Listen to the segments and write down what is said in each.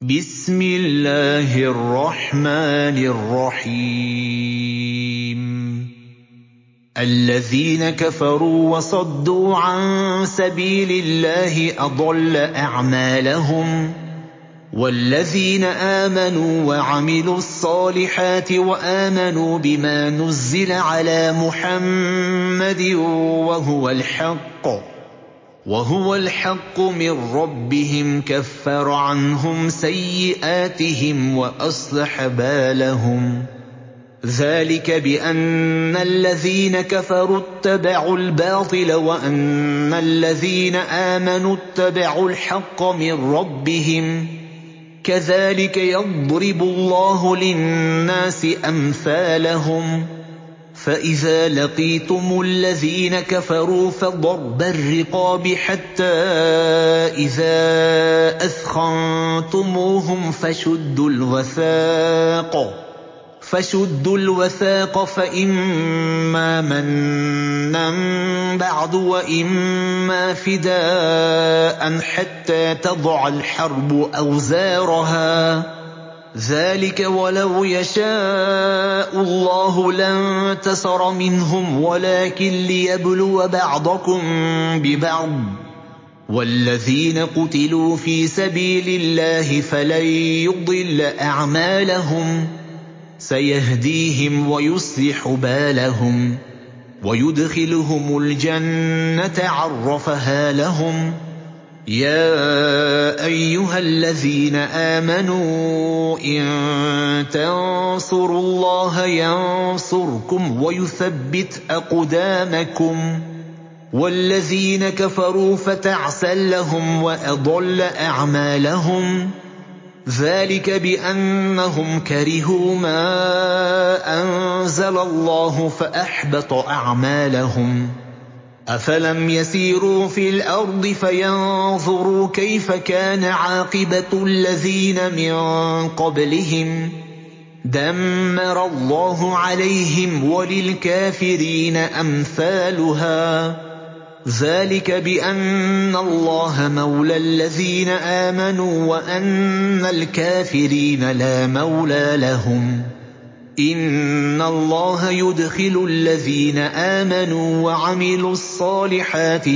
بسم الله الرحمن الرحيم الذين كفروا وصدوا عن سبيل الله أضل أعمالهم والذين آمنوا وعملوا الصالحات وآمنوا بما نزل على محمد وهو الحق من ربهم كفر عنهم سيئاتهم وأصلح بالهم ذلك بأن الذين كفروا اتبعوا الباطل وأن الذين آمنوا اتبعوا الحق من ربهم كذلك يضرب الله للناس أمثالهم فإذا لقيتم الذين كفروا فضرب الرقاب حتى إذا أثخنتموهم فشدوا الوثاق فإما منا بعد وإما فداء حتى تضع الحرب أوزارها ذلك ولو يشاء الله لانتصر منهم ولكن ليبلو بعضكم ببعض والذين قتلوا في سبيل الله فلن يضل أعمالهم سيهديهم ويصلح بالهم ويدخلهم الجنة عرفها لهم يا أيها الذين آمنوا إن تنصروا الله ينصركم ويثبت أقدامكم والذين كفروا فتعسا لهم وأضل أعمالهم ذلك بأنهم كرهوا ما أنزل الله فأحبط أعمالهم أفلم يسيروا في الأرض فينظروا كيف كان عاقبة الذين من قبلهم دمر الله عليهم وللكافرين أمثالها ذلك بأن الله مولى الذين آمنوا وأن الكافرين لا مولى لهم إن الله يدخل الذين آمنوا وعملوا الصالحات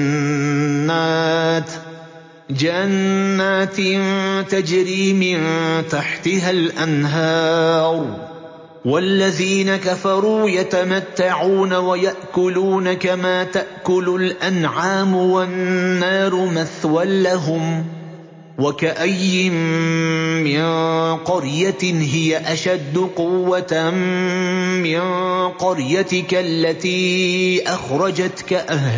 جنات تجري من تحتها الأنهار والذين كفروا يتمتعون ويأكلون كما تأكل الأنعام والنار مثوى لهم وكأي من قرية هي أشد قوة من قريتك التي أخرجتك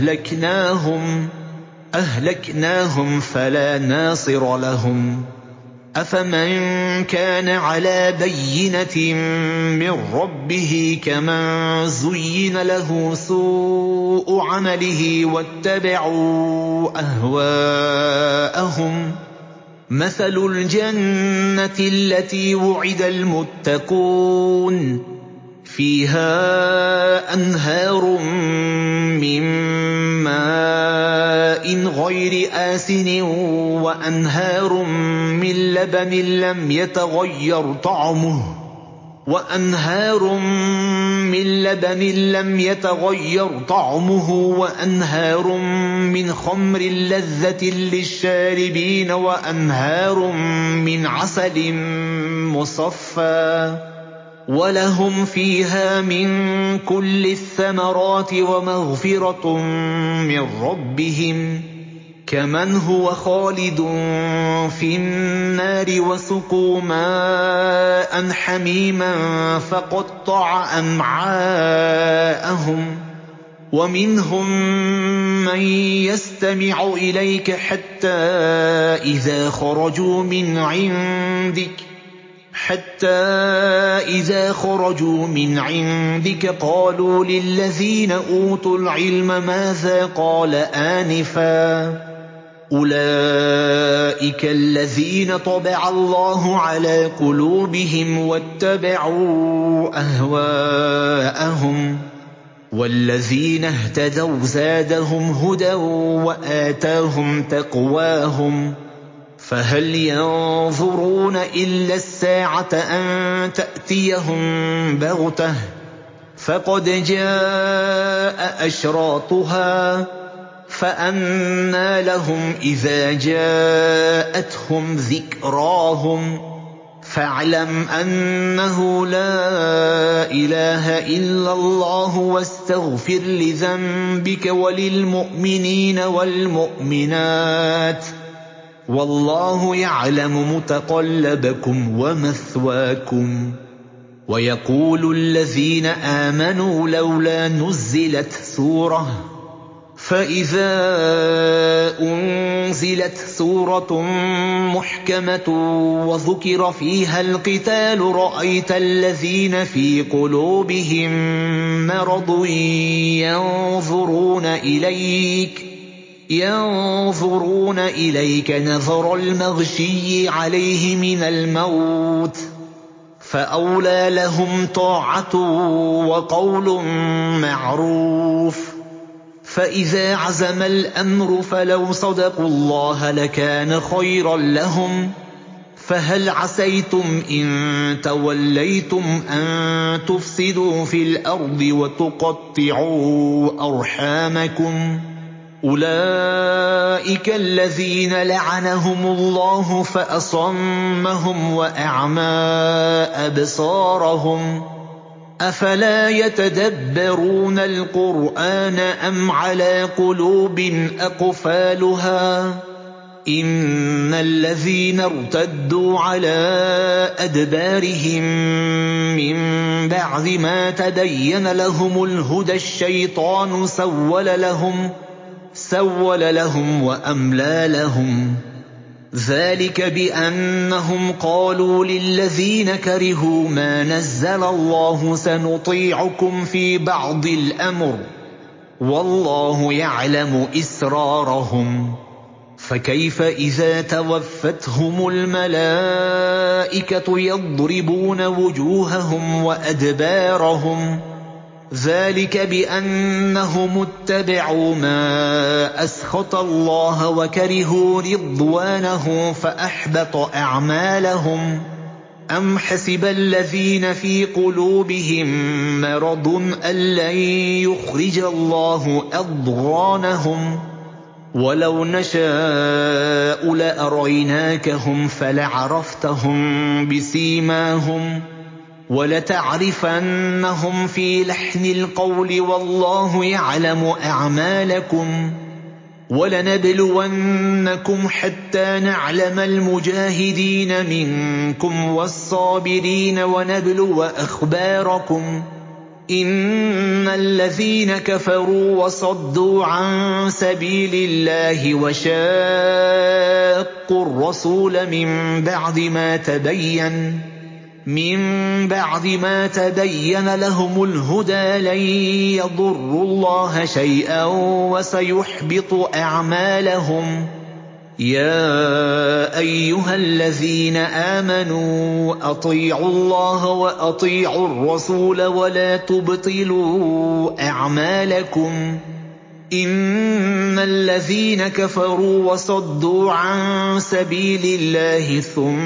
أهلكناهم فلا ناصر لهم أفمن كان على بينة من ربه كمن زين له سوء عمله واتبعوا أهواءهم مثل الجنة التي وعد المتقون فيها أنهار من ماء غير آسن وأنهار من لبن لم يتغير طعمه وأنهار من خمر لذة للشاربين وأنهار من عسل مصفى ولهم فيها من كل الثمرات ومغفرة من ربهم كمن هو خالد في النار وسقوا ماء حميما فقطع أمعاءهم ومنهم من يستمع إليك حتى إذا خرجوا من عندك قالوا للذين أوتوا العلم ماذا قال آنفا أولئك الذين طبع الله على قلوبهم واتبعوا أهواءهم والذين اهتدوا زادهم هدى وآتاهم تقواهم فهل ينظرون إلا الساعة أن تأتيهم بغتة فقد جاء أشراطها فأنى لهم إذا جاءتهم ذكراهم فاعلم أنه لا إله إلا الله واستغفر لذنبك وللمؤمنين والمؤمنات والله يعلم متقلبكم ومثواكم. ويقول الذين آمنوا لولا نزلت سورة فإذا أنزلت سورة محكمة وذكر فيها القتال رأيت الذين في قلوبهم مرض ينظرون إليك نظر المغشي عليه من الموت فأولى لهم طاعة وقول معروف. فإذا عزم الأمر فلو صدقوا الله لكان خيرا لهم. فهل عسيتم إن توليتم أن تفسدوا في الأرض وتقطعوا أرحامكم أولئك الذين لعنهم الله فأصمهم وأعمى أبصارهم أفلا يتدبرون القرآن أم على قلوب أقفالها إن الذين ارتدوا على أدبارهم من بعد ما تبين لهم الهدى الشيطان سول لهم وأملى لهم ذلك بأنهم قالوا للذين كرهوا ما نزل الله سنطيعكم في بعض الأمر والله يعلم إسرارهم فكيف إذا توفتهم الملائكة يضربون وجوههم وأدبارهم ذلك بأنهم اتبعوا ما أسخط الله وكرهوا رضوانه فأحبط أعمالهم أم حسب الذين في قلوبهم مرض أن لن يخرج الله أضغانهم ولو نشاء لأريناكهم فلعرفتهم بسيماهم ولتعرفنهم في لحن القول والله يعلم أعمالكم ولنبلونكم حتى نعلم المجاهدين منكم والصابرين ونبلو أخباركم إن الذين كفروا وصدوا عن سبيل الله وشاقوا الرسول من بعد ما تبين لهم الهدى لن يضروا الله شيئا وسيحبط أعمالهم. يا أيها الذين آمنوا أطيعوا الله وأطيعوا الرسول ولا تبطلوا أعمالكم إن الذين كفروا وصدوا عن سبيل الله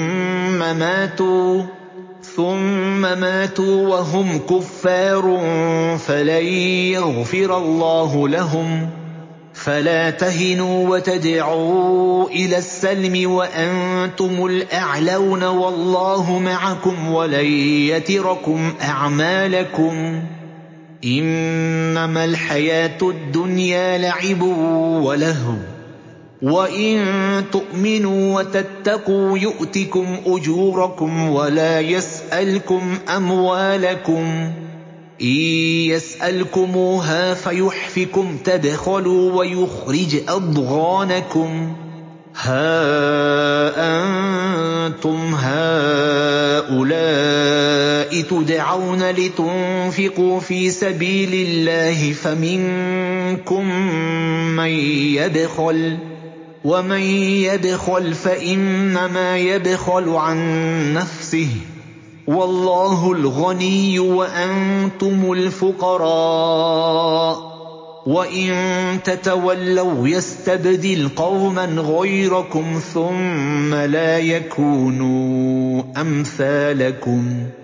ثم ماتوا وهم كفار فلن يغفر الله لهم فلا تهنوا وتدعوا إلى السلم وأنتم الأعلون والله معكم ولن يتركم أعمالكم إنما الحياة الدنيا لعب ولهو وإن تؤمنوا وتتقوا يؤتكم أجوركم ولا يسألكم أموالكم إن يسألكموها فيحفكم تبخلوا ويخرج أضغانكم ها أنتم هؤلاء تدعون لتنفقوا في سبيل الله فمنكم من يبخل ومن يبخل فإنما يبخل عن نفسه والله الغني وأنتم الفقراء وَإِن تَتَوَلَّوْا يَسْتَبْدِلْ قَوْمًا غَيْرَكُمْ ثُمَّ لَا يَكُونُوا أَمْثَالَكُمْ